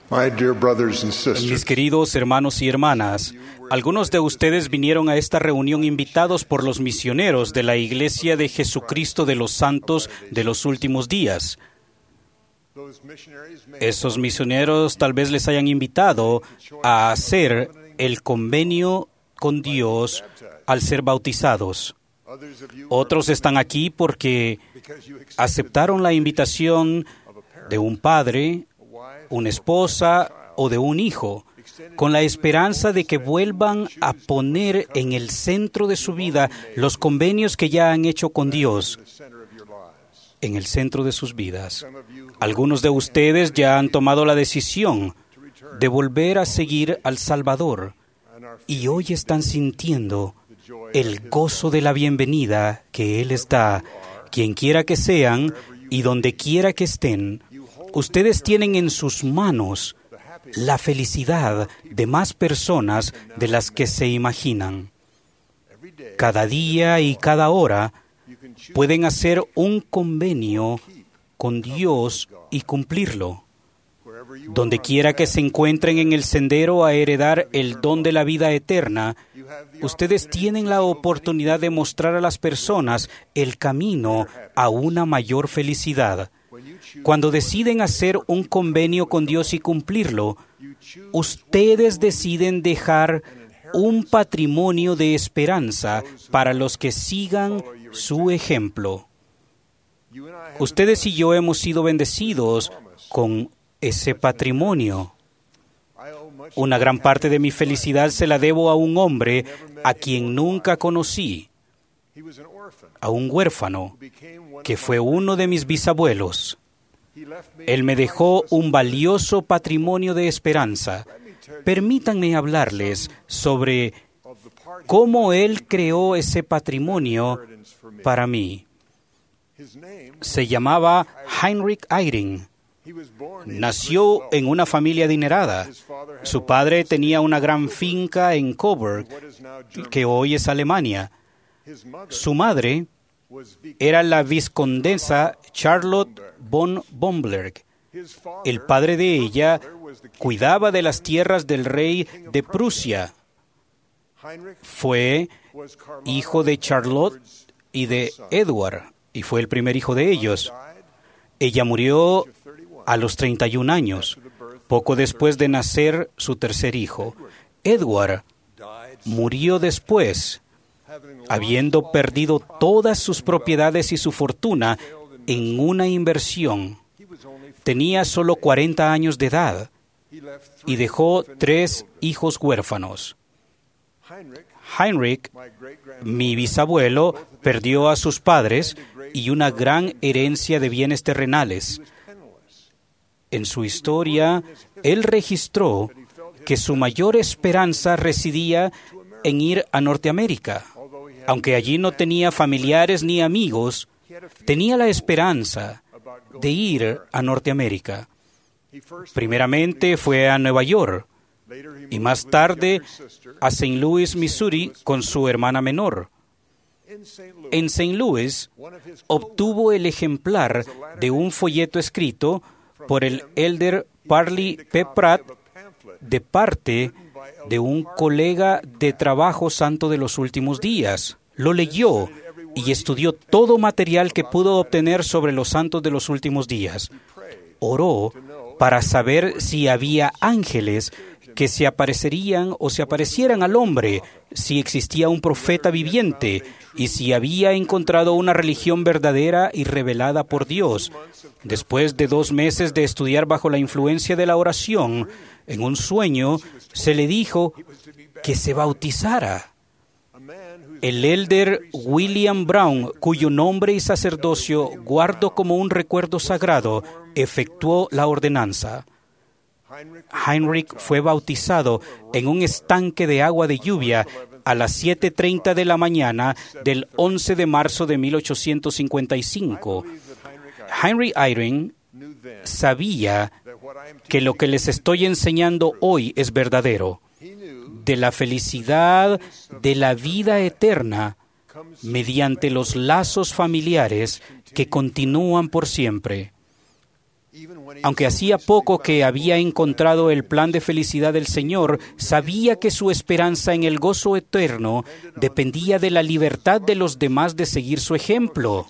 My dear brothers and Mis sisters, queridos hermanos y hermanas, algunos de ustedes vinieron a esta reunión invitados por los misioneros de la Iglesia de Jesucristo de los Santos de los Últimos Días. Esos misioneros tal vez les hayan invitado a hacer el convenio con Dios al ser bautizados. Otros están aquí porque aceptaron la invitación de un padre, una esposa o de un hijo, con la esperanza de que vuelvan a poner en el centro de su vida los convenios que ya han hecho con Dios, en el centro de sus vidas. Algunos de ustedes ya han tomado la decisión de volver a seguir al Salvador y hoy están sintiendo el gozo de la bienvenida que Él les da, quien quiera que sean y donde quiera que estén. Ustedes tienen en sus manos la felicidad de más personas de las que se imaginan. Cada día y cada hora pueden hacer un convenio con Dios y cumplirlo. Donde quiera que se encuentren en el sendero a heredar el don de la vida eterna, ustedes tienen la oportunidad de mostrar a las personas el camino a una mayor felicidad. Cuando deciden hacer un convenio con Dios y cumplirlo, ustedes deciden dejar un patrimonio de esperanza para los que sigan su ejemplo. Ustedes y yo hemos sido bendecidos con ese patrimonio. Una gran parte de mi felicidad se la debo a un hombre a quien nunca conocí, a un huérfano, que fue uno de mis bisabuelos. Él me dejó un valioso patrimonio de esperanza. Permítanme hablarles sobre cómo Él creó ese patrimonio para mí. Se llamaba Heinrich Eyring. Nació en una familia adinerada. Su padre tenía una gran finca en Coburg, que hoy es Alemania. Su madre era la vizcondesa Charlotte von Bomberg. El padre de ella cuidaba de las tierras del rey de Prusia. Fue hijo de Charlotte y de Edward, y fue el primer hijo de ellos. Ella murió a los 31 años, poco después de nacer su tercer hijo. Edward murió después, habiendo perdido todas sus propiedades y su fortuna en una inversión. Tenía solo 40 años de edad y dejó 3 hijos huérfanos. Heinrich, mi bisabuelo, perdió a sus padres y una gran herencia de bienes terrenales. En su historia, él registró que su mayor esperanza residía en ir a Norteamérica. Aunque allí no tenía familiares ni amigos, tenía la esperanza de ir a Norteamérica. Primeramente fue a Nueva York y más tarde a St. Louis, Missouri, con su hermana menor. En St. Louis obtuvo el ejemplar de un folleto escrito por el elder Parley P. Pratt de parte de un colega de trabajo santo de los últimos días. Lo leyó y estudió todo material que pudo obtener sobre los santos de los últimos días. Oró para saber si había ángeles que se aparecerían o se aparecieran al hombre, si existía un profeta viviente y si había encontrado una religión verdadera y revelada por Dios. Después de 2 meses de estudiar bajo la influencia de la oración, en un sueño se le dijo que se bautizara. El elder William Brown, cuyo nombre y sacerdocio guardo como un recuerdo sagrado, efectuó la ordenanza. Heinrich fue bautizado en un estanque de agua de lluvia a las 7:30 de la mañana del 11 de marzo de 1855. Heinrich Eyring sabía que lo que les estoy enseñando hoy es verdadero. De la felicidad de la vida eterna mediante los lazos familiares que continúan por siempre. Aunque hacía poco que había encontrado el plan de felicidad del Señor, sabía que su esperanza en el gozo eterno dependía de la libertad de los demás de seguir su ejemplo.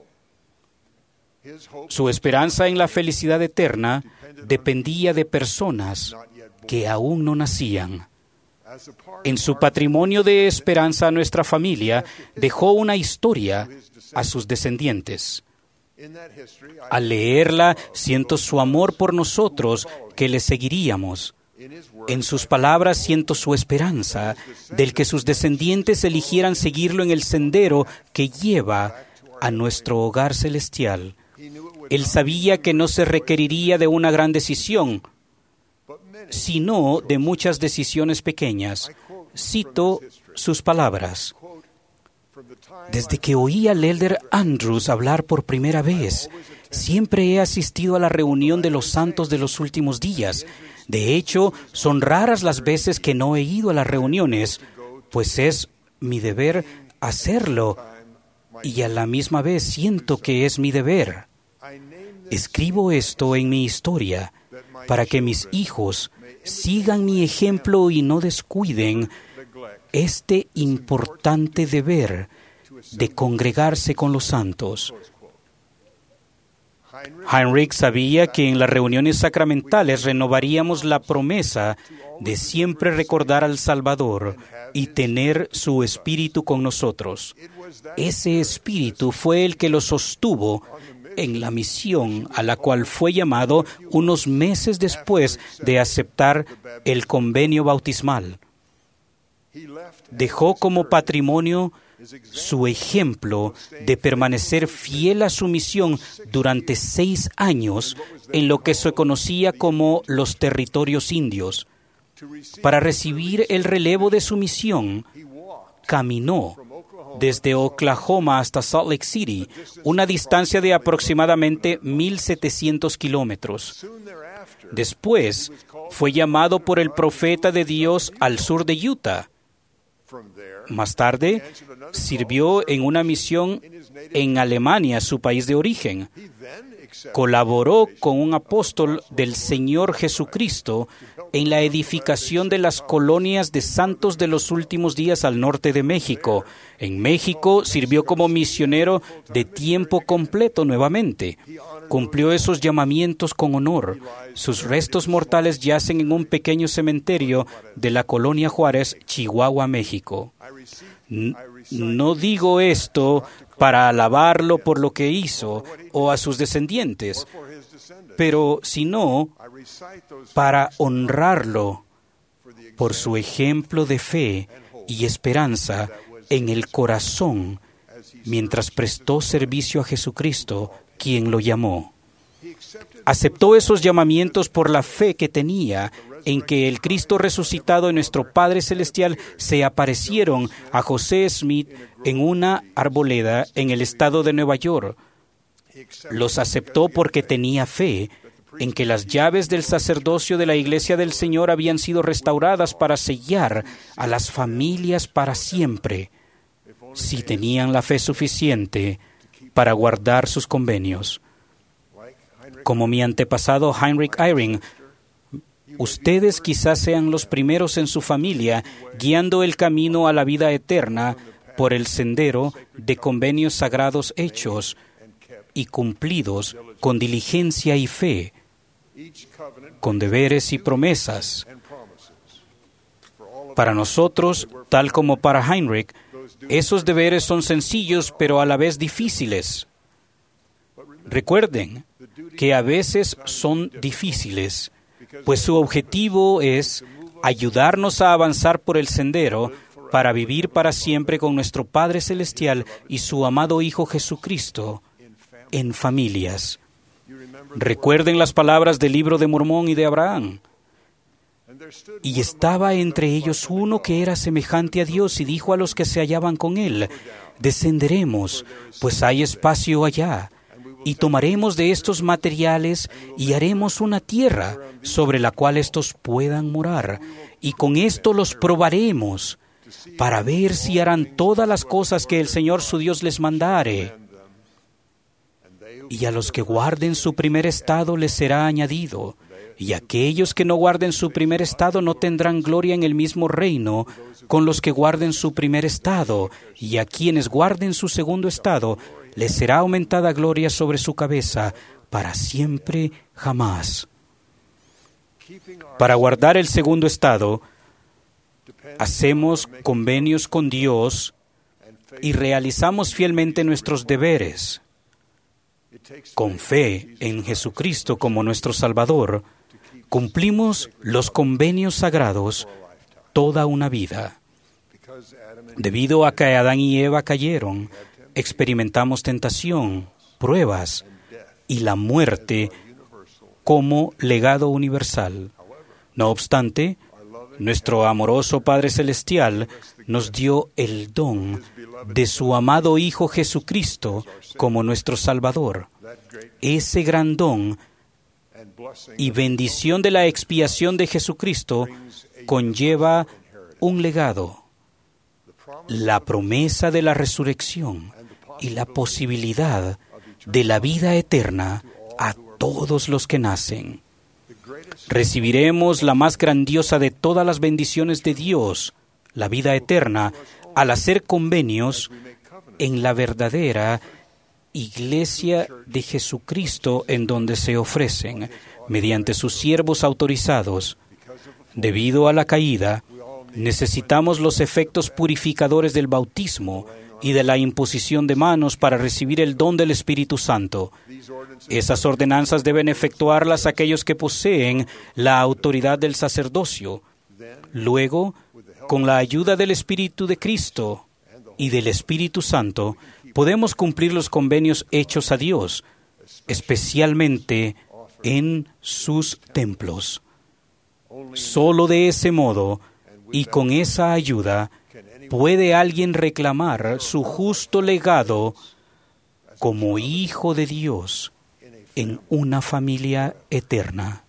Su esperanza en la felicidad eterna dependía de personas que aún no nacían. En su patrimonio de esperanza a nuestra familia, dejó una historia a sus descendientes. Al leerla, siento su amor por nosotros, que le seguiríamos. En sus palabras siento su esperanza del que sus descendientes eligieran seguirlo en el sendero que lleva a nuestro hogar celestial. Él sabía que no se requeriría de una gran decisión, sino de muchas decisiones pequeñas. Cito sus palabras. Desde que oí al elder Andrews hablar por primera vez, siempre he asistido a la reunión de los santos de los últimos días. De hecho, son raras las veces que no he ido a las reuniones, pues es mi deber hacerlo, y a la misma vez siento que es mi deber. Escribo esto en mi historia para que mis hijos sigan mi ejemplo y no descuiden este importante deber de congregarse con los santos. Heinrich sabía que en las reuniones sacramentales renovaríamos la promesa de siempre recordar al Salvador y tener su espíritu con nosotros. Ese espíritu fue el que lo sostuvo en la misión a la cual fue llamado unos meses después de aceptar el convenio bautismal. Dejó como patrimonio su ejemplo de permanecer fiel a su misión durante 6 años en lo que se conocía como los territorios indios. Para recibir el relevo de su misión, caminó desde Oklahoma hasta Salt Lake City, una distancia de aproximadamente 1,700 kilómetros. Después, fue llamado por el profeta de Dios al sur de Utah. Más tarde, sirvió en una misión en Alemania, su país de origen. Colaboró con un apóstol del Señor Jesucristo en la edificación de las colonias de santos de los últimos días al norte de México. En México sirvió como misionero de tiempo completo nuevamente. Cumplió esos llamamientos con honor. Sus restos mortales yacen en un pequeño cementerio de la colonia Juárez, Chihuahua, México. No digo esto para alabarlo por lo que hizo o a sus descendientes, pero sino para honrarlo por su ejemplo de fe y esperanza en el corazón mientras prestó servicio a Jesucristo, quien lo llamó. Aceptó esos llamamientos por la fe que tenía en que el Cristo resucitado y nuestro Padre Celestial se aparecieron a José Smith en una arboleda en el estado de Nueva York. Los aceptó porque tenía fe en que las llaves del sacerdocio de la Iglesia del Señor habían sido restauradas para sellar a las familias para siempre, si tenían la fe suficiente para guardar sus convenios. Como mi antepasado Heinrich Eyring, ustedes quizás sean los primeros en su familia guiando el camino a la vida eterna por el sendero de convenios sagrados hechos y cumplidos con diligencia y fe, con deberes y promesas. Para nosotros, tal como para Heinrich, esos deberes son sencillos pero a la vez difíciles. Recuerden que a veces son difíciles, pues su objetivo es ayudarnos a avanzar por el sendero para vivir para siempre con nuestro Padre Celestial y su amado Hijo Jesucristo en familias. Recuerden las palabras del libro de Mormón y de Abraham. Y estaba entre ellos uno que era semejante a Dios y dijo a los que se hallaban con él: descenderemos, pues hay espacio allá, y tomaremos de estos materiales y haremos una tierra sobre la cual estos puedan morar, y con esto los probaremos para ver si harán todas las cosas que el Señor su Dios les mandare. y a los que guarden su primer estado les será añadido. Y aquellos que no guarden su primer estado no tendrán gloria en el mismo reino con los que guarden su primer estado. Y a quienes guarden su segundo estado les será aumentada gloria sobre su cabeza para siempre jamás. Para guardar el segundo estado, hacemos convenios con Dios y realizamos fielmente nuestros deberes. Con fe en Jesucristo como nuestro Salvador, cumplimos los convenios sagrados toda una vida. Debido a que Adán y Eva cayeron, experimentamos tentación, pruebas y la muerte como legado universal. No obstante, nuestro amoroso Padre Celestial nos dio el don de su amado Hijo Jesucristo como nuestro Salvador. Ese gran don y bendición de la expiación de Jesucristo conlleva un legado, la promesa de la resurrección y la posibilidad de la vida eterna a todos los que nacen. Recibiremos la más grandiosa de todas las bendiciones de Dios, la vida eterna, al hacer convenios en la verdadera Iglesia de Jesucristo en donde se ofrecen, mediante sus siervos autorizados. Debido a la caída, necesitamos los efectos purificadores del bautismo y de la imposición de manos para recibir el don del Espíritu Santo. Esas ordenanzas deben efectuarlas aquellos que poseen la autoridad del sacerdocio. Luego, con la ayuda del Espíritu de Cristo y del Espíritu Santo, podemos cumplir los convenios hechos a Dios, especialmente en sus templos. Solo de ese modo y con esa ayuda puede alguien reclamar su justo legado como hijo de Dios en una familia eterna.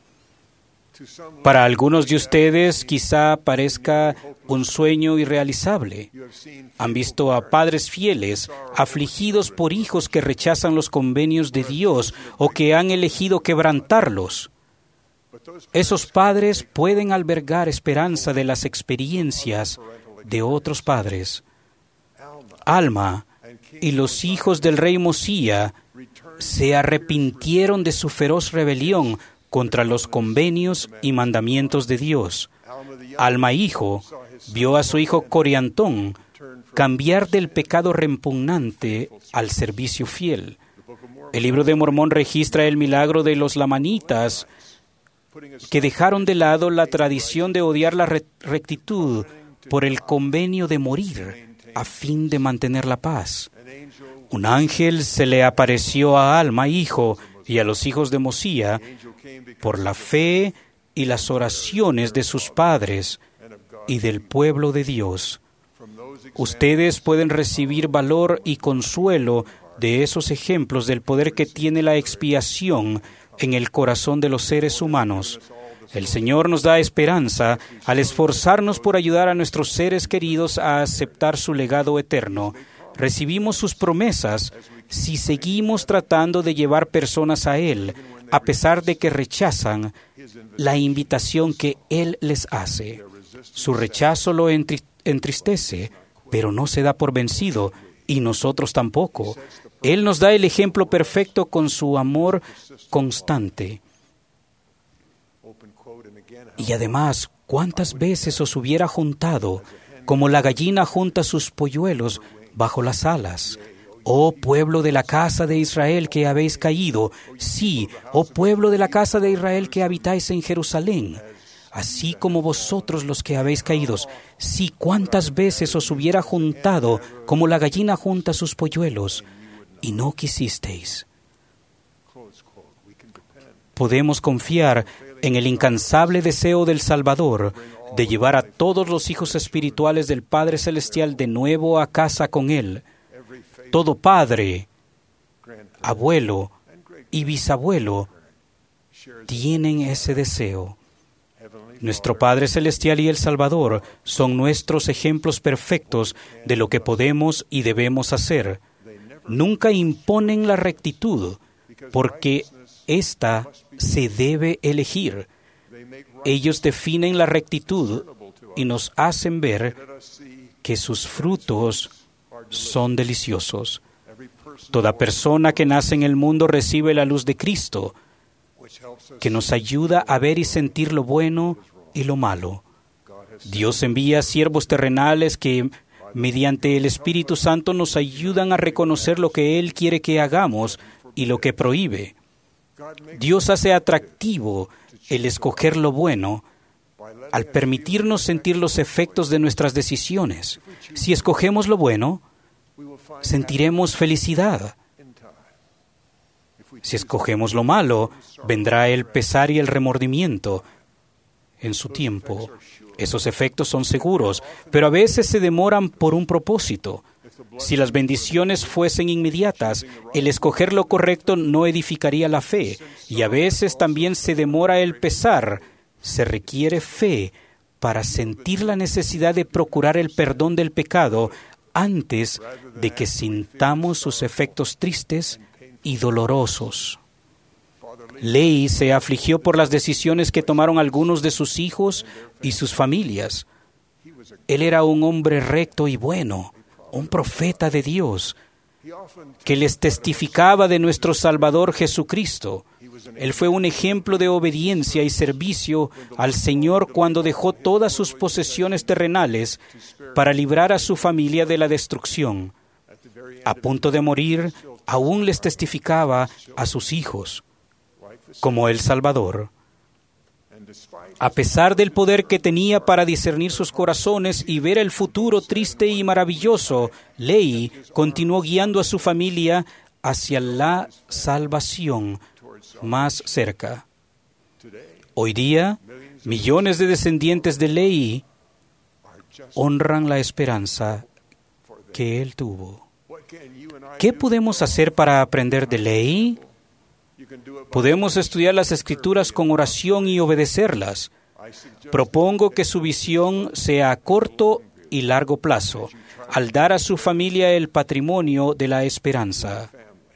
Para algunos de ustedes quizá parezca un sueño irrealizable. Han visto a padres fieles afligidos por hijos que rechazan los convenios de Dios o que han elegido quebrantarlos. Esos padres pueden albergar esperanza de las experiencias de otros padres. Alma y los hijos del rey Mosía se arrepintieron de su feroz rebelión contra los convenios y mandamientos de Dios. Alma hijo vio a su hijo Coriantón cambiar del pecado repugnante al servicio fiel. El libro de Mormón registra el milagro de los lamanitas que dejaron de lado la tradición de odiar la rectitud por el convenio de morir a fin de mantener la paz. Un ángel se le apareció a Alma hijo y a los hijos de Mosía por la fe y las oraciones de sus padres y del pueblo de Dios. Ustedes pueden recibir valor y consuelo de esos ejemplos del poder que tiene la expiación en el corazón de los seres humanos. El Señor nos da esperanza al esforzarnos por ayudar a nuestros seres queridos a aceptar su legado eterno. Recibimos sus promesas si seguimos tratando de llevar personas a Él, a pesar de que rechazan la invitación que Él les hace. Su rechazo lo entristece, pero no se da por vencido, y nosotros tampoco. Él nos da el ejemplo perfecto con su amor constante. Y además, ¿cuántas veces os hubiera juntado, como la gallina junta sus polluelos bajo las alas? Oh pueblo de la casa de Israel que habéis caído, sí, oh pueblo de la casa de Israel que habitáis en Jerusalén, así como vosotros los que habéis caído, sí, cuántas veces os hubiera juntado como la gallina junta sus polluelos, y no quisisteis. Podemos confiar en el incansable deseo del Salvador de llevar a todos los hijos espirituales del Padre Celestial de nuevo a casa con Él. Todo padre, abuelo y bisabuelo tienen ese deseo. Nuestro Padre Celestial y el Salvador son nuestros ejemplos perfectos de lo que podemos y debemos hacer. nunca imponen la rectitud, porque ésta se debe elegir. Ellos definen la rectitud y nos hacen ver que sus frutos son deliciosos. Toda persona que nace en el mundo recibe la luz de Cristo, que nos ayuda a ver y sentir lo bueno y lo malo. Dios envía siervos terrenales que, mediante el Espíritu Santo, nos ayudan a reconocer lo que Él quiere que hagamos y lo que prohíbe. Dios hace atractivo el escoger lo bueno al permitirnos sentir los efectos de nuestras decisiones. Si escogemos lo bueno, sentiremos felicidad. Si escogemos lo malo, vendrá el pesar y el remordimiento en su tiempo. Esos efectos son seguros, pero a veces se demoran por un propósito. Si las bendiciones fuesen inmediatas, el escoger lo correcto no edificaría la fe, y a veces también se demora el pesar. Se requiere fe para sentir la necesidad de procurar el perdón del pecado antes de que sintamos sus efectos tristes y dolorosos. Lehi se afligió por las decisiones que tomaron algunos de sus hijos y sus familias. Él era un hombre recto y bueno, un profeta de Dios, que les testificaba de nuestro Salvador Jesucristo. Él fue un ejemplo de obediencia y servicio al Señor cuando dejó todas sus posesiones terrenales para librar a su familia de la destrucción. A punto de morir, aún les testificaba a sus hijos como el Salvador. A pesar del poder que tenía para discernir sus corazones y ver el futuro triste y maravilloso, Lehi continuó guiando a su familia hacia la salvación más cerca. Hoy día, millones de descendientes de Lehi honran la esperanza que él tuvo. ¿Qué podemos hacer para aprender de Lehi? Podemos estudiar las Escrituras con oración y obedecerlas. Propongo que su visión sea a corto y largo plazo, al dar a su familia el patrimonio de la esperanza.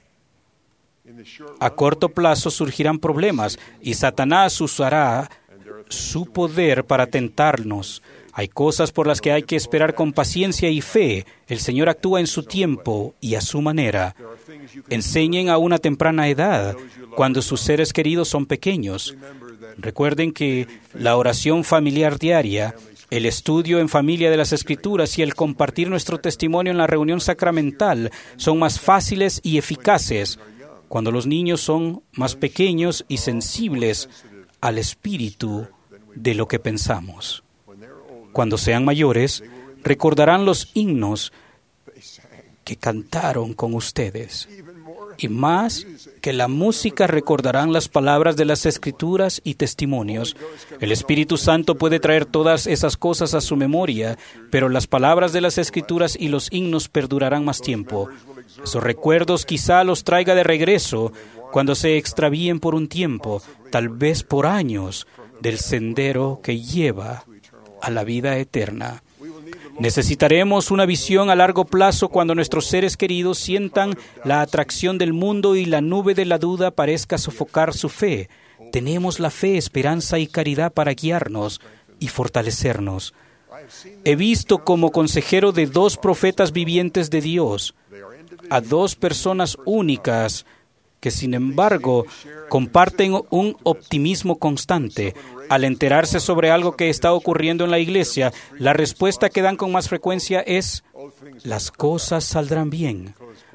A corto plazo surgirán problemas y Satanás usará su poder para tentarnos. Hay cosas por las que hay que esperar con paciencia y fe. El Señor actúa en su tiempo y a su manera. Enseñen a una temprana edad, cuando sus seres queridos son pequeños. Recuerden que la oración familiar diaria, el estudio en familia de las Escrituras y el compartir nuestro testimonio en la reunión sacramental son más fáciles y eficaces cuando los niños son más pequeños y sensibles al espíritu de lo que pensamos. Cuando sean mayores, recordarán los himnos que cantaron con ustedes. Y más que la música, recordarán las palabras de las Escrituras y testimonios. El Espíritu Santo puede traer todas esas cosas a su memoria, pero las palabras de las Escrituras y los himnos perdurarán más tiempo. Esos recuerdos quizá los traiga de regreso cuando se extravíen por un tiempo, tal vez por años, del sendero que lleva a la vida eterna. Necesitaremos una visión a largo plazo cuando nuestros seres queridos sientan la atracción del mundo y la nube de la duda parezca sofocar su fe. Tenemos la fe, esperanza y caridad para guiarnos y fortalecernos. He visto como consejero de dos profetas vivientes de Dios, a dos personas únicas que, sin embargo, comparten un optimismo constante. Al enterarse sobre algo que está ocurriendo en la iglesia, la respuesta que dan con más frecuencia es: las cosas saldrán bien.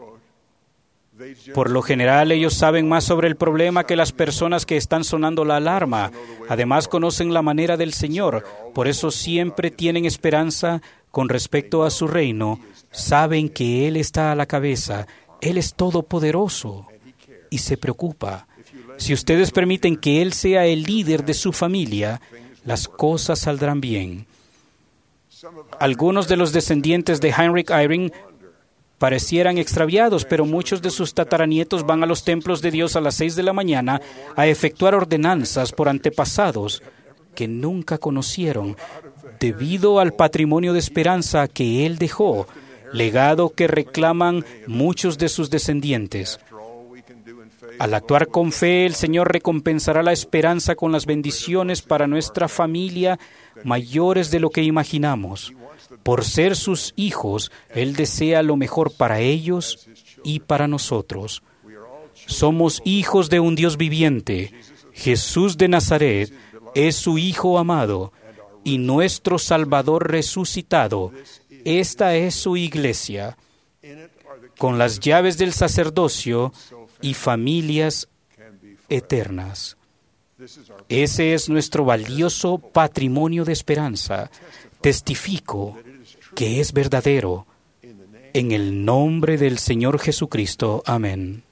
Por lo general, ellos saben más sobre el problema que las personas que están sonando la alarma. Además, conocen la manera del Señor. Por eso siempre tienen esperanza con respecto a su reino. Saben que Él está a la cabeza. Él es todopoderoso y se preocupa. Si ustedes permiten que Él sea el líder de su familia, las cosas saldrán bien. Algunos de los descendientes de Heinrich Eyring parecieran extraviados, pero muchos de sus tataranietos van a los templos de Dios a las 6 de la mañana a efectuar ordenanzas por antepasados que nunca conocieron, debido al patrimonio de esperanza que Él dejó. legado que reclaman muchos de sus descendientes. Al actuar con fe, el Señor recompensará la esperanza con las bendiciones para nuestra familia mayores de lo que imaginamos. Por ser sus hijos, Él desea lo mejor para ellos y para nosotros. Somos hijos de un Dios viviente. Jesús de Nazaret es su Hijo amado y nuestro Salvador resucitado. Esta es su iglesia, con las llaves del sacerdocio y familias eternas. Ese es nuestro valioso patrimonio de esperanza. Testifico que es verdadero. En el nombre del Señor Jesucristo. Amén.